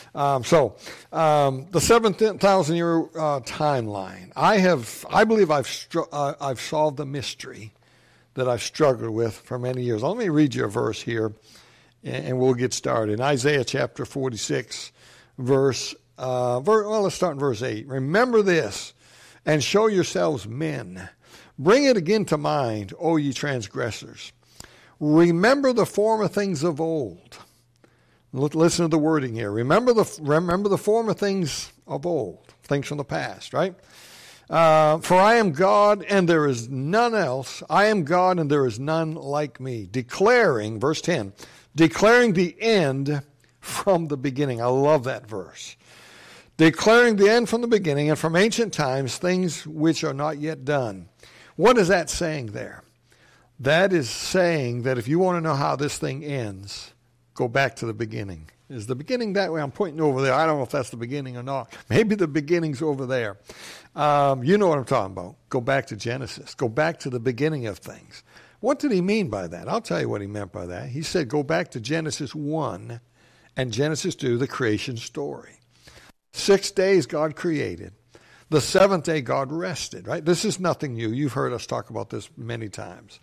Um, so, um, the seven thousand year uh, timeline. I have, I believe I've str- uh, I've solved the mystery that I've struggled with for many years. Let me read you a verse here, and, and we'll get started. In Isaiah chapter forty-six, verse, uh, ver- well, let's start in verse eight. Remember this, and show yourselves men. Bring it again to mind, O ye transgressors. Remember the former things of old. Listen to the wording here. Remember the remember the former things of old, things from the past, right? Uh, For I am God, and there is none else. I am God, and there is none like me. Declaring, verse ten, declaring the end from the beginning. I love that verse. Declaring the end from the beginning, and from ancient times, things which are not yet done. What is that saying there? That is saying that if you want to know how this thing ends, go back to the beginning. Is the beginning that way? I'm pointing over there. I don't know if that's the beginning or not. Maybe the beginning's over there. Um, you know what I'm talking about. Go back to Genesis. Go back to the beginning of things. What did he mean by that? I'll tell you what he meant by that. He said go back to Genesis one and Genesis two, the creation story. Six days God created. The seventh day God rested, right? This is nothing new. You've heard us talk about this many times.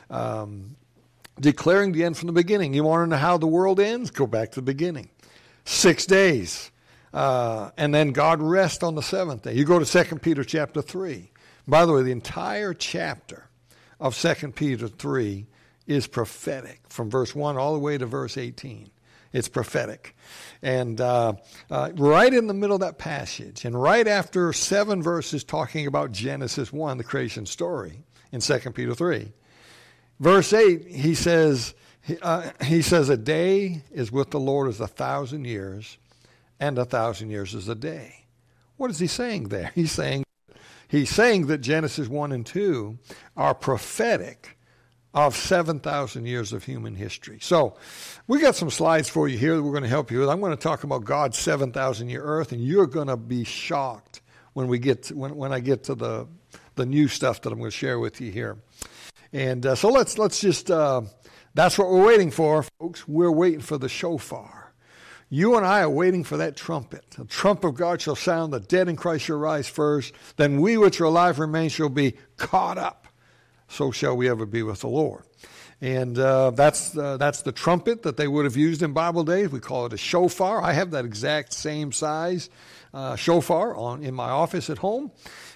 Um Declaring the end from the beginning. You want to know how the world ends? Go back to the beginning. Six days. Uh, and then God rests on the seventh day. You go to Second Peter chapter three. By the way, the entire chapter of Second Peter three is prophetic, from verse one all the way to verse eighteen. It's prophetic. And uh, uh, right in the middle of that passage, and right after seven verses talking about Genesis one, the creation story, in Second Peter three, verse eight, he says, uh, he says, a day is with the Lord as a thousand years, and a thousand years is a day. What is he saying there? He's saying, he's saying that Genesis one and two are prophetic of seven thousand years of human history. So we got some slides for you here that we're going to help you with. I'm going to talk about God's seven thousand year earth, and you're going to be shocked when we get to, when, when I get to the, the new stuff that I'm going to share with you here. And uh, so let's let's just, uh, that's what we're waiting for, folks. We're waiting for the shofar. You and I are waiting for that trumpet. The trump of God shall sound, the dead in Christ shall rise first. Then we which are alive remain shall be caught up. So shall we ever be with the Lord. And uh, that's, uh, that's the trumpet that they would have used in Bible days. We call it a shofar. I have that exact same size uh, shofar on in my office at home.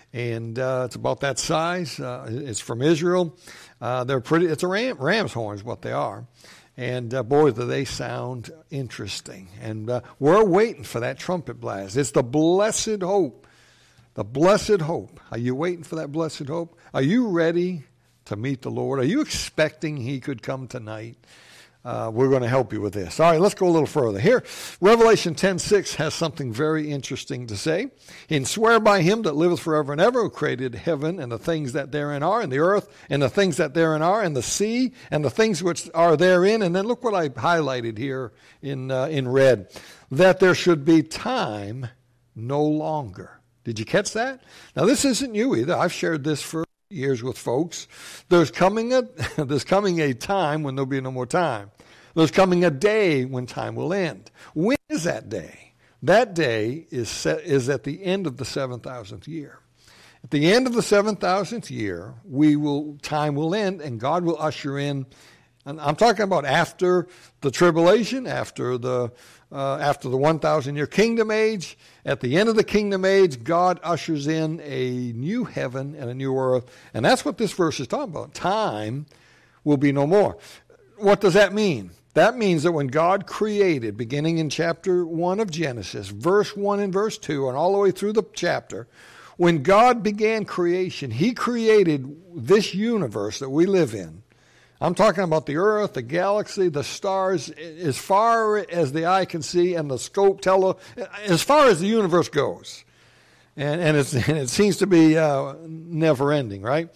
And uh, it's about that size. Uh, it's from Israel. Uh, they're pretty. It's a ram, ram's horn is what they are. And uh, boy, do they sound interesting. And uh, we're waiting for that trumpet blast. It's the blessed hope. The blessed hope. Are you waiting for that blessed hope? Are you ready to meet the Lord? Are you expecting he could come tonight? Uh, we're going to help you with this. All right, let's go a little further. Here, Revelation ten six has something very interesting to say. And swear by him that liveth forever and ever, who created heaven and the things that therein are, and the earth and the things that therein are, and the sea and the things which are therein. And then look what I highlighted here in uh, in red. That there should be time no longer. Did you catch that? Now, this isn't new either. I've shared this for years with folks. There's coming a there's coming a time when there'll be no more time. There's coming a day when time will end. When is that day? That day is set, is at the end of the seven thousandth year. At the end of the seven thousandth year, we will time will end, and God will usher in. And I'm talking about after the tribulation, after the uh, after the one thousand year kingdom age. At the end of the kingdom age, God ushers in a new heaven and a new earth, and that's what this verse is talking about. Time will be no more. What does that mean? That means that when God created, beginning in chapter one of Genesis, verse one and verse two, and all the way through the chapter, when God began creation, he created this universe that we live in. I'm talking about the earth, the galaxy, the stars, as far as the eye can see, and the scope, tele, as far as the universe goes. And, and, it's, and it seems to be uh, never ending, right?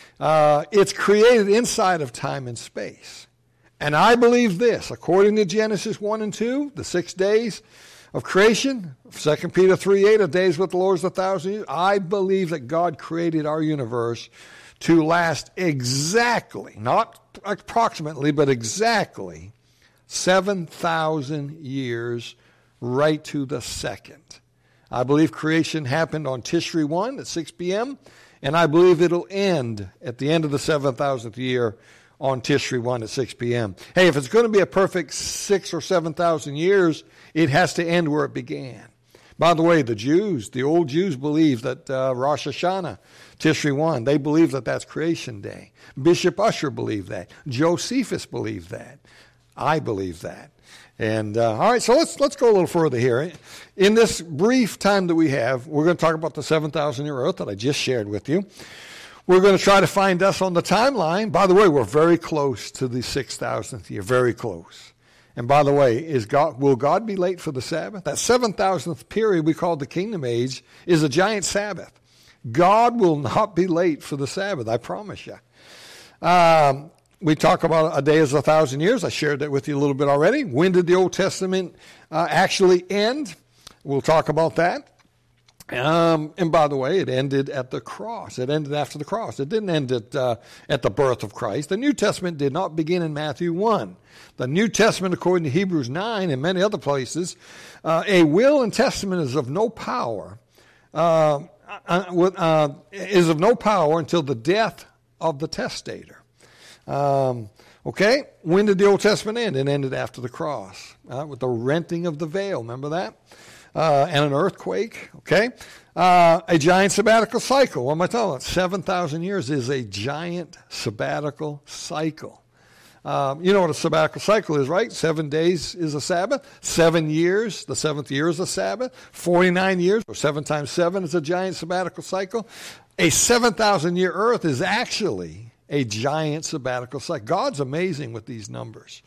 Uh, it's created inside of time and space. And I believe this, according to Genesis one and two, the six days of creation, Second Peter three eight, a days with the Lord is a thousand years. I believe that God created our universe to last exactly, not approximately, but exactly seven thousand years right to the second. I believe creation happened on Tishri one at six p.m., and I believe it'll end at the end of the seven thousandth year on Tishri one at six p.m. Hey, if it's going to be a perfect six or seven thousand years, it has to end where it began. By the way, the Jews, the old Jews believe that uh, Rosh Hashanah, Tishri one, they believe that that's creation day. Bishop Usher believed that. Josephus believed that. I believe that. And uh, all right, so let's let's go a little further here. In this brief time that we have, we're going to talk about the seven thousand year earth that I just shared with you. We're going to try to find us on the timeline. By the way, we're very close to the six thousandth year, very close. And by the way, is God will God be late for the Sabbath? That seven thousandth period we call the Kingdom Age is a giant Sabbath. God will not be late for the Sabbath, I promise you. Um, we talk about a day as a thousand years. I shared that with you a little bit already. When did the Old Testament uh, actually end? We'll talk about that. Um, and by the way, it ended at the cross. It ended after the cross. It didn't end at, uh, at the birth of Christ. The New Testament did not begin in Matthew one. The New Testament, according to Hebrews nine and many other places, uh, a will and testament is of no power, uh, uh, uh, is of no power until the death of the testator. Um, okay, when did the Old Testament end? It ended after the cross, uh, with the renting of the veil. Remember that? Uh, and an earthquake, okay? Uh, a giant sabbatical cycle. What am I talking about? seven thousand years is a giant sabbatical cycle. Um, you know what a sabbatical cycle is, right? Seven days is a Sabbath. Seven years, the seventh year is a Sabbath. forty-nine years, or seven times seven is a giant sabbatical cycle. A seven thousand year earth is actually a giant sabbatical cycle. God's amazing with these numbers.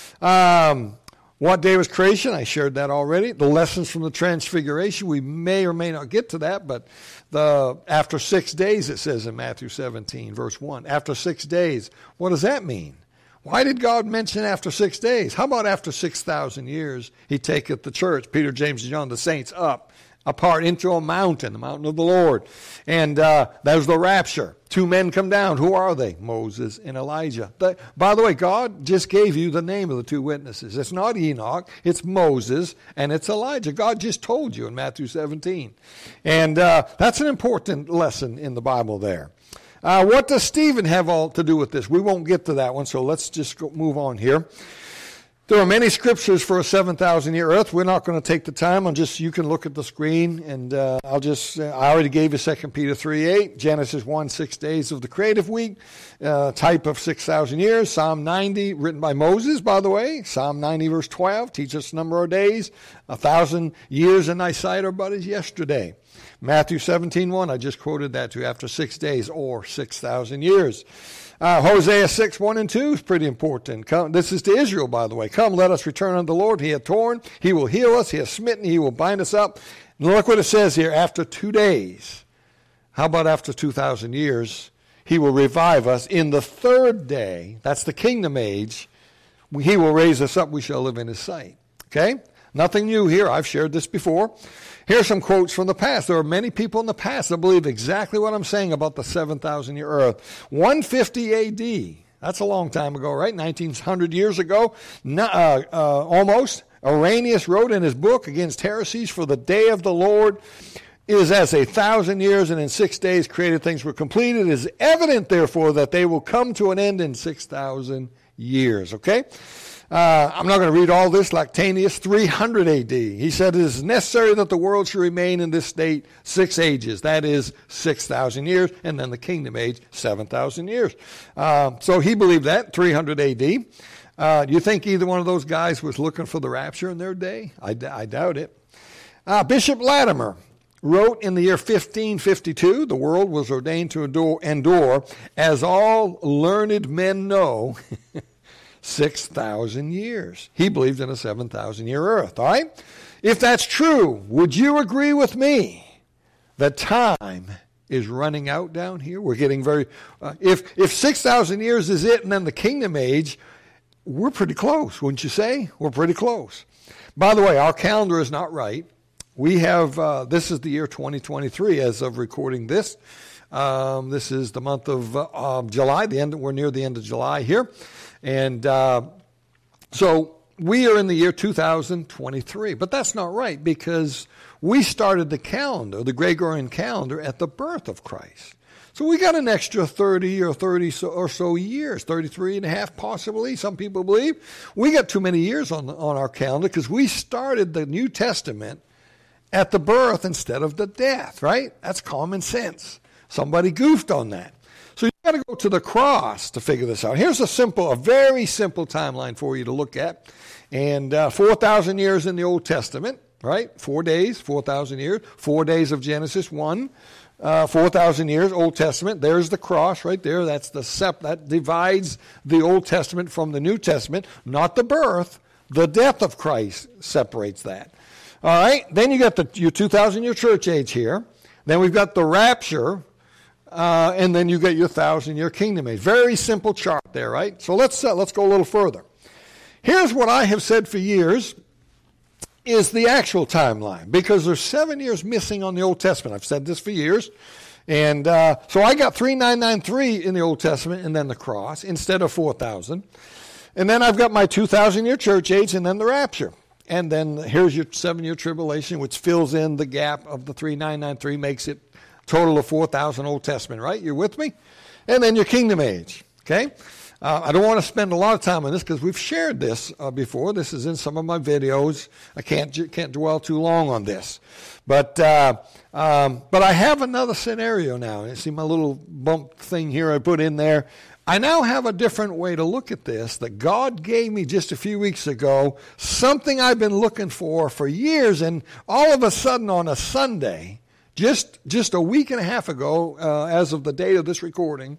Um, what day was creation? I shared that already. The lessons from the Transfiguration, we may or may not get to that, but the after six days, it says in Matthew seventeen, verse one. After six days, what does that mean? Why did God mention after six days? How about after six thousand years, he taketh the church, Peter, James, and John, the saints, up, apart into a mountain, the mountain of the Lord. And uh, that was the rapture. Two men come down. Who are they? Moses and Elijah. The, by the way, God just gave you the name of the two witnesses. It's not Enoch. It's Moses and it's Elijah. God just told you in Matthew seventeen. And uh, that's an important lesson in the Bible there. Uh, what does Stephen have all to do with this? We won't get to that one, so let's just go, move on here. There are many scriptures for a seven thousand year earth. We're not going to take the time. I'm just, you can look at the screen, and uh, I'll just, uh, I already gave you Second Peter three eight, Genesis one, six days of the creative week, uh, type of six thousand years, Psalm ninety, written by Moses, by the way, Psalm ninety, verse twelve, teach us the number of days, a thousand years in thy sight are but as yesterday. Matthew seventeen one, I just quoted that to you, after six days, or six thousand years. Uh, Hosea six, one and two is pretty important. Come, this is to Israel, by the way. Come, let us return unto the Lord. He hath torn, he will heal us, he hath smitten, he will bind us up. And look what it says here, after two days. How about after two thousand years? He will revive us. In the third day, that's the kingdom age, he will raise us up, we shall live in his sight. Okay? Nothing new here. I've shared this before. Here are some quotes from the past. There are many people in the past that believe exactly what I'm saying about the seven thousand year earth. one fifty A D, that's a long time ago, right? nineteen hundred years ago, uh, uh, almost. Irenaeus wrote in his book Against Heresies, for the day of the Lord is as a thousand years, and in six days created things were completed. It is evident, therefore, that they will come to an end in six thousand years, okay? Uh, I'm not going to read all this. Lactantius, three hundred A D. He said it is necessary that the world should remain in this state six ages. That is six thousand years. And then the kingdom age, seven thousand years. Uh, so he believed that, three hundred A D. Uh, do you think either one of those guys was looking for the rapture in their day? I, d- I doubt it. Uh, Bishop Latimer wrote in the year fifteen fifty-two, the world was ordained to endure, endure as all learned men know, six thousand years. He believed in a seven thousand year earth, all right? If that's true, would you agree with me that time is running out down here? We're getting very, uh, if, if six thousand years is it and then the kingdom age, we're pretty close, wouldn't you say? We're pretty close. By the way, our calendar is not right. We have, uh, this is the year twenty twenty-three as of recording this. Um, this is the month of uh, July, the end, we're near the end of July here. And uh, so we are in the year two thousand twenty-three, but that's not right because we started the calendar, the Gregorian calendar, at the birth of Christ. So we got an extra thirty or thirty or so years, thirty-three and a half possibly, some people believe. We got too many years on, on our calendar because we started the New Testament at the birth instead of the death, right? That's common sense. Somebody goofed on that. So you got to go to the cross to figure this out. Here's a simple, a very simple timeline for you to look at. And uh, four thousand years in the Old Testament, right? Four days, four thousand years. Four days of Genesis one. Uh, four thousand years, Old Testament. There's the cross right there. That's the sep- that divides the Old Testament from the New Testament. Not the birth. The death of Christ separates that. All right. Then you got the your two thousand year church age here. Then we've got the rapture. Uh, and then you get your thousand-year kingdom age. Very simple chart there, right? So let's uh, let's go a little further. Here's what I have said for years is the actual timeline, because there's seven years missing on the Old Testament. I've said this for years. And uh, so I got three thousand nine hundred ninety-three in the Old Testament and then the cross instead of four thousand. And then I've got my two thousand year church age and then the rapture. And then here's your seven-year tribulation, which fills in the gap of the three thousand nine hundred ninety-three, makes it total of four thousand Old Testament, right? You're with me? And then your kingdom age, okay? Uh, I don't want to spend a lot of time on this because we've shared this uh, before. This is in some of my videos. I can't can't dwell too long on this. But uh, um, but I have another scenario now. You see my little bump thing here I put in there. I now have a different way to look at this that God gave me just a few weeks ago, something I've been looking for for years, and all of a sudden on a Sunday, Just just a week and a half ago, uh, as of the date of this recording,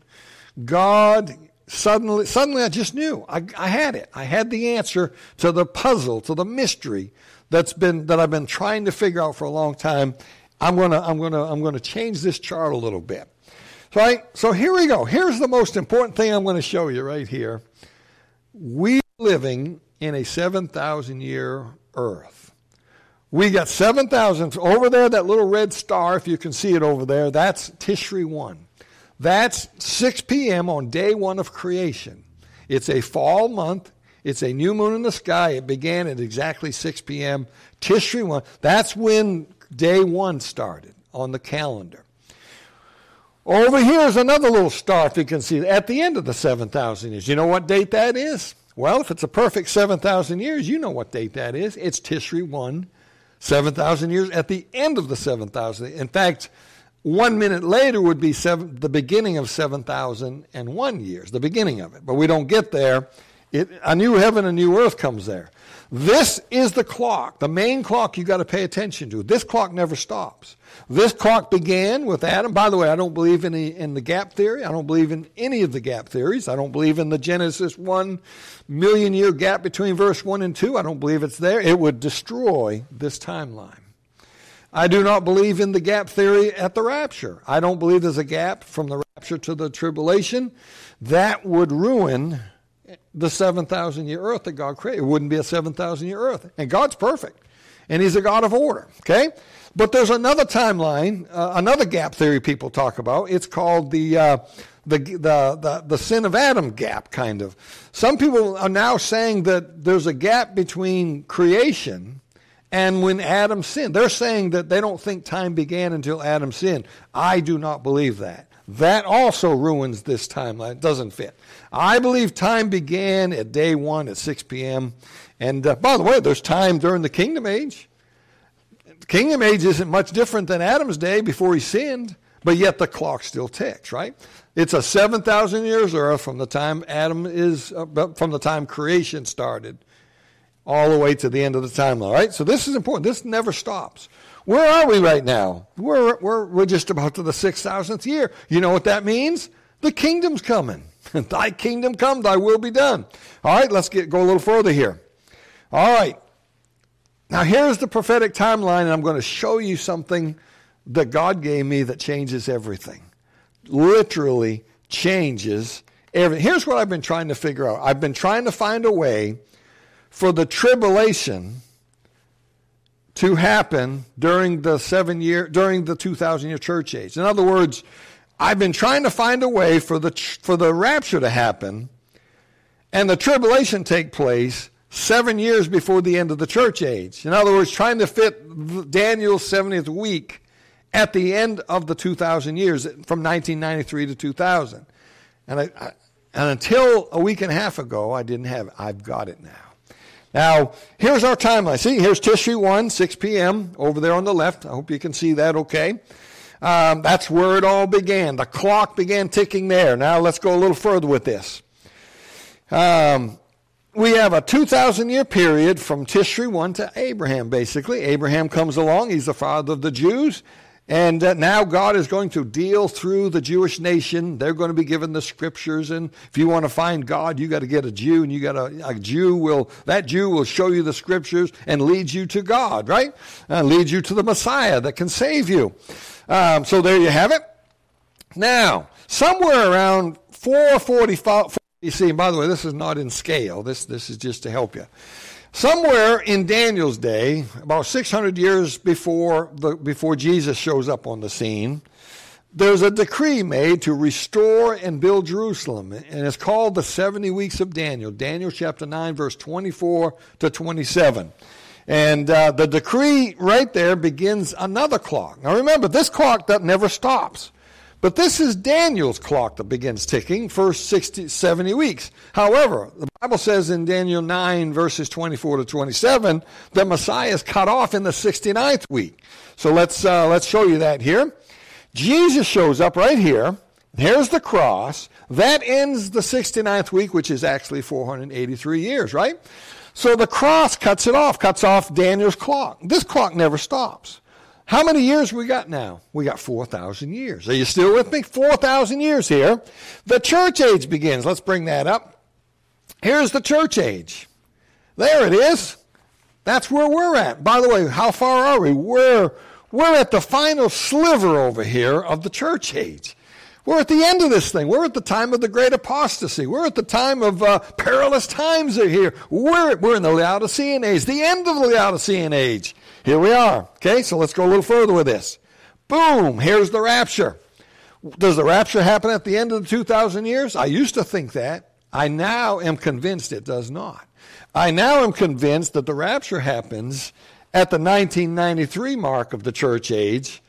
God suddenly, suddenly I just knew. I, I had it. I had the answer to the puzzle, to the mystery that's been that I've been trying to figure out for a long time. I'm gonna I'm gonna I'm gonna change this chart a little bit. So I, so here we go. Here's the most important thing I'm going to show you right here. We're living in a seven thousand year earth. We got seven thousand over there, that little red star, if you can see it over there, that's Tishri one. That's six p.m. on day one of creation. It's a fall month. It's a new moon in the sky. It began at exactly six p.m. Tishri one. That's when day one started on the calendar. Over here is another little star, if you can see it, at the end of the seven thousand years. You know what date that is? Well, if it's a perfect seven thousand years, you know what date that is. It's Tishri one. seven thousand years at the end of the seven thousand. In fact, one minute later would be seven, the beginning of seven thousand one years, the beginning of it. But we don't get there. It, a new heaven, a new earth comes there. This is the clock, the main clock you got to pay attention to. This clock never stops. This clock began with Adam. By the way, I don't believe in the, in the gap theory. I don't believe in any of the gap theories. I don't believe in the Genesis one million year gap between verse one and two. I don't believe it's there. It would destroy this timeline. I do not believe in the gap theory at the rapture. I don't believe there's a gap from the rapture to the tribulation. That would ruin the seven thousand year earth that God created. It wouldn't be a seven thousand year earth. And God's perfect. And He's a God of order. Okay? But there's another timeline, uh, another gap theory people talk about. It's called the, uh, the, the, the, the sin of Adam gap, kind of. Some people are now saying that there's a gap between creation and when Adam sinned. They're saying that they don't think time began until Adam sinned. I do not believe that. That also ruins this timeline. It doesn't fit. I believe time began at day one at six p.m. And uh, by the way, there's time during the kingdom age. The kingdom age isn't much different than Adam's day before he sinned, but yet the clock still ticks, right? It's a seven thousand years earth from the time Adam is, uh, from the time creation started, all the way to the end of the timeline, right? So this is important. This never stops. Where are we right now? We're, we're, we're just about to the six thousandth year. You know what that means? The kingdom's coming. Thy kingdom come, thy will be done. All right, let's get go a little further here. All right. Now here's the prophetic timeline, and I'm going to show you something that God gave me that changes everything. Literally changes everything. Here's what I've been trying to figure out. I've been trying to find a way for the tribulation to happen during the seven year, during the two thousand year church age. In other words, I've been trying to find a way for the for the rapture to happen and the tribulation take place seven years before the end of the church age. In other words, trying to fit Daniel's seventieth week at the end of the two thousand years, from nineteen ninety-three to two thousand. And, I, I, and until a week and a half ago, I didn't have it. I've got it now. Now, here's our timeline. See, here's Tishri one, six p.m. over there on the left. I hope you can see that okay. Um, that's where it all began. The clock began ticking there. Now, let's go a little further with this. Um, we have a two thousand year period from Tishri one to Abraham, basically. Abraham comes along. He's the father of the Jews. And uh, now God is going to deal through the Jewish nation. They're going to be given the scriptures. And if you want to find God, you got to get a Jew. And you got to, a Jew will, that Jew will show you the scriptures and lead you to God, right? Uh, lead you to the Messiah that can save you. Um, so there you have it. Now, somewhere around four forty-five B C, and by the way, this is not in scale. This, this is just to help you. Somewhere in Daniel's day, about six hundred years before the, before Jesus shows up on the scene, there's a decree made to restore and build Jerusalem, and it's called the seventy weeks of Daniel. Daniel chapter nine, verse twenty-four to twenty-seven. And uh, the decree right there begins another clock. Now remember, this clock that never stops. But this is Daniel's clock that begins ticking for sixty, seventy weeks. However, the Bible says in Daniel nine, verses twenty-four to twenty-seven, the Messiah is cut off in the sixty-ninth week. So let's uh, let's show you that here. Jesus shows up right here. Here's the cross. That ends the sixty-ninth week, which is actually four hundred eighty-three years, right? So the cross cuts it off, cuts off Daniel's clock. This clock never stops. How many years we got now? We got four thousand years. Are you still with me? four thousand years here. The church age begins. Let's bring that up. Here's the church age. There it is. That's where we're at. By the way, how far are we? We're, we're at the final sliver over here of the church age. We're at the end of this thing. We're at the time of the great apostasy. We're at the time of uh, perilous times are here. We're, we're in the Laodicean age, the end of the Laodicean age. Here we are. Okay, so let's go a little further with this. Boom, here's the rapture. Does the rapture happen at the end of the two thousand years? I used to think that. I now am convinced it does not. I now am convinced that the rapture happens at the nineteen ninety-three mark of the church age.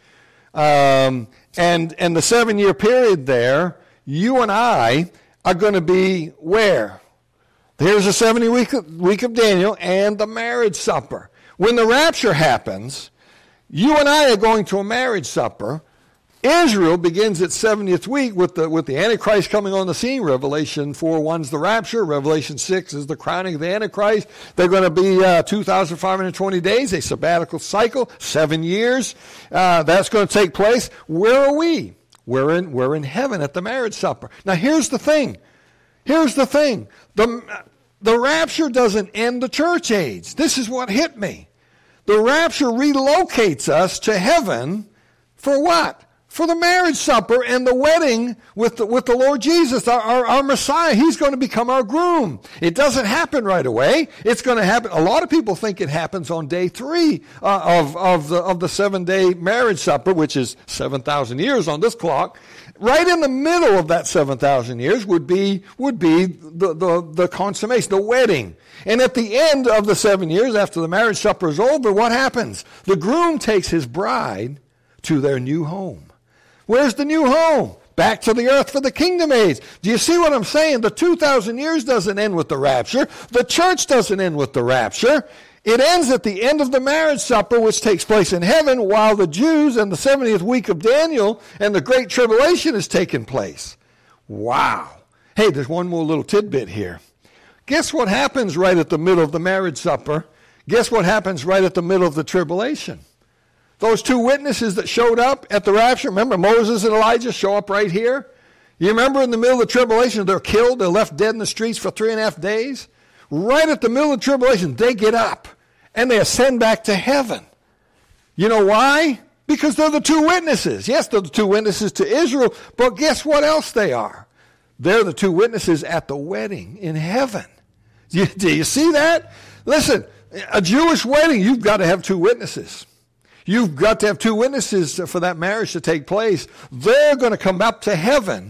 Um, and, and the seven-year period there, you and I are going to be where? Here's the seventy week, week of Daniel and the marriage supper. When the rapture happens, you and I are going to a marriage supper. Israel begins its seventieth week with the with the Antichrist coming on the scene. Revelation four one's the rapture. Revelation six is the crowning of the Antichrist. They're going to be uh, two thousand five hundred twenty days, a sabbatical cycle, seven years. Uh, that's going to take place. Where are we? We're in, we're in heaven at the marriage supper. Now here's the thing. Here's the thing. The, the rapture doesn't end the church age. This is what hit me. The rapture relocates us to heaven for what? For the marriage supper and the wedding with the, with the Lord Jesus, our, our, our Messiah. He's going to become our groom. It doesn't happen right away. It's going to happen. A lot of people think it happens on day three uh, of, of the, of the seven-day marriage supper, which is seven thousand years on this clock. Right in the middle of that seven thousand years would be, would be the, the, the consummation, the wedding. And at the end of the seven years, after the marriage supper is over, what happens? The groom takes his bride to their new home. Where's the new home? Back to the earth for the kingdom age. Do you see what I'm saying? The two thousand years doesn't end with the rapture. The church doesn't end with the rapture. It ends at the end of the marriage supper, which takes place in heaven, while the Jews and the seventieth week of Daniel and the Great Tribulation is taking place. Wow. Hey, there's one more little tidbit here. Guess what happens right at the middle of the marriage supper? Guess what happens right at the middle of the tribulation? Those two witnesses that showed up at the rapture, remember Moses and Elijah show up right here? You remember in the middle of the tribulation, they're killed, they're left dead in the streets for three and a half days? Right at the middle of the tribulation, they get up and they ascend back to heaven. You know why? Because they're the two witnesses. Yes, they're the two witnesses to Israel, but guess what else they are? They're the two witnesses at the wedding in heaven. Do you, do you see that? Listen, a Jewish wedding, you've got to have two witnesses. You've got to have two witnesses for that marriage to take place. They're going to come up to heaven,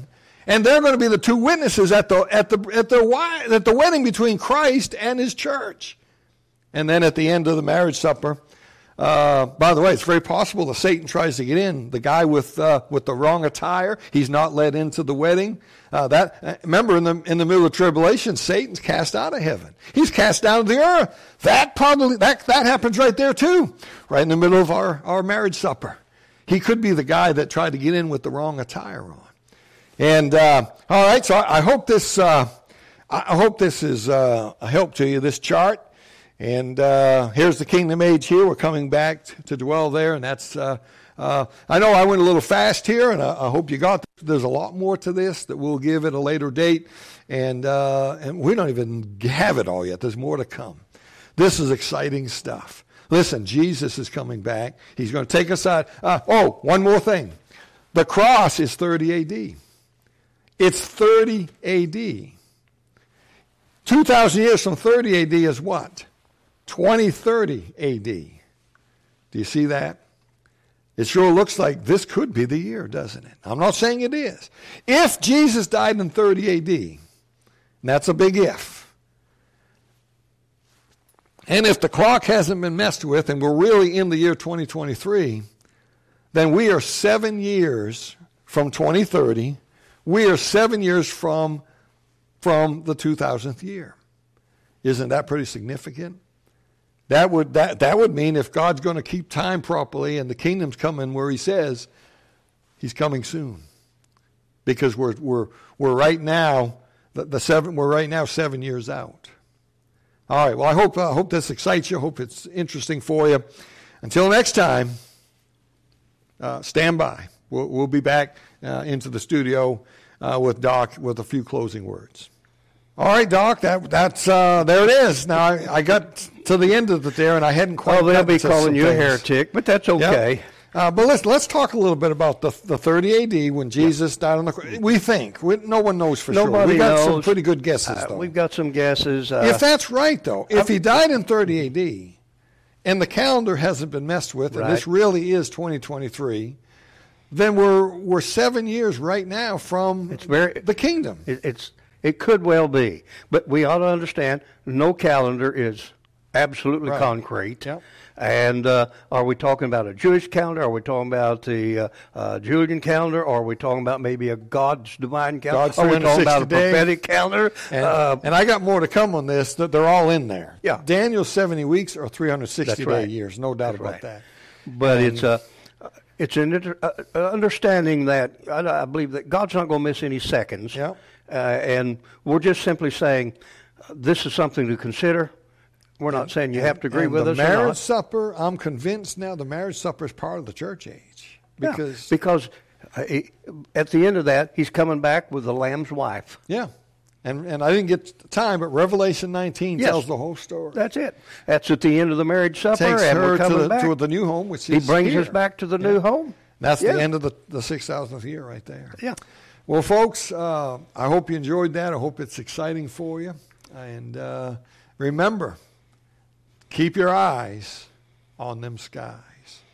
And they're going to be the two witnesses at the at the at the at the wedding between Christ and his church. And then at the end of the marriage supper, uh, by the way, it's very possible that Satan tries to get in. The guy with uh, with the wrong attire, he's not let into the wedding. Uh, that uh, remember in the in the middle of tribulation, Satan's cast out of heaven. He's cast down to the earth. That probably that that happens right there too, right in the middle of our, our marriage supper. He could be the guy that tried to get in with the wrong attire on. And uh, all right, so I, I hope this uh, I hope this is uh, a help to you. This chart. And uh, here's the kingdom age here. We're coming back t- to dwell there, and that's. Uh, uh, I know I went a little fast here, and I, I hope you got. This. There's a lot more to this that we'll give at a later date, and uh, and we don't even have it all yet. There's more to come. This is exciting stuff. Listen, Jesus is coming back. He's going to take us out. Uh, oh, one more thing. The cross is thirty A D. It's thirty A D. Two thousand years from thirty A D is what? twenty thirty A D. Do you see that? It sure looks like this could be the year, doesn't it? I'm not saying it is. If Jesus died in thirty A D, and that's a big if, and if the clock hasn't been messed with and we're really in the year twenty twenty-three, then we are seven years from twenty thirty. We are seven years from, from the two thousandth year. Isn't that pretty significant? That would that, that would mean if God's going to keep time properly and the kingdom's coming where he says he's coming soon. Because we're we're we're right now the, the seven we're right now seven years out. All right, well I hope I hope this excites you. I hope it's interesting for you. Until next time, uh, stand by. We'll we'll be back uh, into the studio uh, with Doc with a few closing words. All right, Doc, that, that's, uh, there it is. Now, I, I got to the end of it there, and I hadn't quite. Oh, they'll be calling you things. a heretic, but that's okay. Yep. Uh, but let's let's talk a little bit about the the thirty A D when Jesus yep. died on the cross. We think. We, no one knows for Nobody sure. We got knows. some pretty good guesses, uh, though. We've got some guesses. Uh, if that's right, though, if he died in thirty A D, and the calendar hasn't been messed with, right. and this really is twenty twenty-three, then we're we're seven years right now from it's very, the kingdom. It, it's It could well be. But we ought to understand no calendar is absolutely right. concrete. Yep. And uh, are we talking about a Jewish calendar? Are we talking about the uh, uh, Julian calendar? Or are we talking about maybe a God's divine calendar? God's are we talking about a days. prophetic calendar? And, uh, and I got more to come on this. They're all in there. Yeah. Daniel's seventy weeks or three hundred sixty right. day years. No doubt That's about right. that. But and, it's a... It's an inter- uh, understanding that I, I believe that God's not going to miss any seconds. Yep. Uh, and we're just simply saying uh, this is something to consider. We're not saying you have to agree and with the us marriage or not. supper, I'm convinced now the marriage supper is part of the church age. Because, yeah, because uh, he, at the end of that, he's coming back with the Lamb's wife. Yeah. And and I didn't get time, but Revelation nineteen yes. tells the whole story. That's it. That's at the end of the marriage supper, Takes and her we're coming to the, back. to the new home, which he is brings here. us back to the yeah. new home. That's yeah. the end of the, the six thousandth year right there. Yeah. Well, folks, uh, I hope you enjoyed that. I hope it's exciting for you. And uh, remember, keep your eyes on them skies.